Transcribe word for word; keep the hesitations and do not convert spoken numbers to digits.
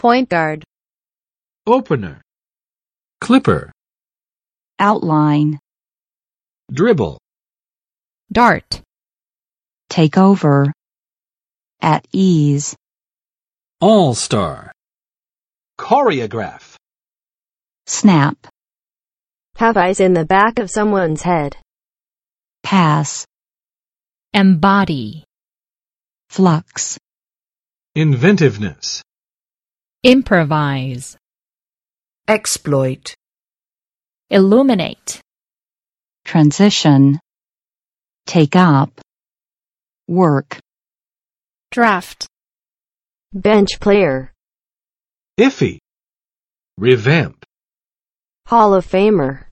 point guard, opener, clipper, outline, dribble, dart, take over, at ease, all-star, choreograph, snap, have ice in the back of someone's head, pass, embody, flux, inventiveness, improvise, exploit, illuminate, transition, take up, work, draft, bench player, iffy, revamp, Hall of Famer.